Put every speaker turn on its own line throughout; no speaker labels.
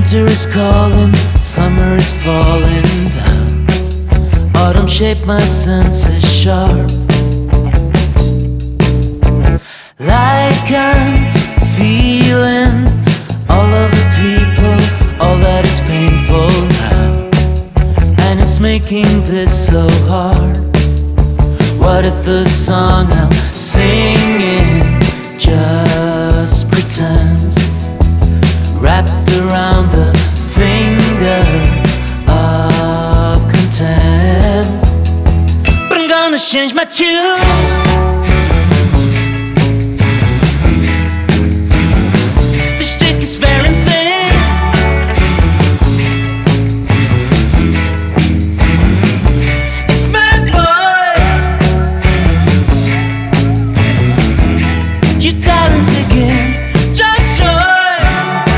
Winter is calling, summer is falling down. Autumn shaped my senses sharp, like I'm feeling all of the people, all that is painful now, and it's making this so hard. What if the song I'm singing just pretends, wrapped around the finger of content? But I'm gonna change my tune. The stick is very thin. It's my voice. Your talent again, just short.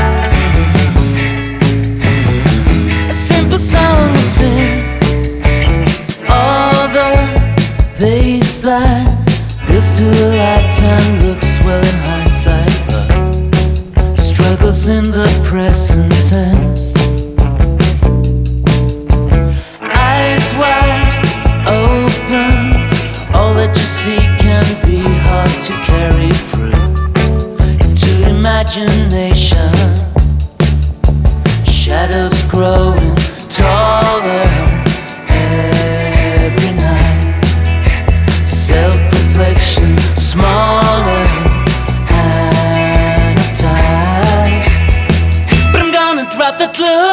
A simple song we sing. All the days that builds to a lifetime looks well in hindsight, but struggles in the present tense. Eyes wide open, all that you see can be hard to carry through into imagination. Shadows growing taller every night. Self-reflection smaller and uptight. But I'm gonna drop the clue.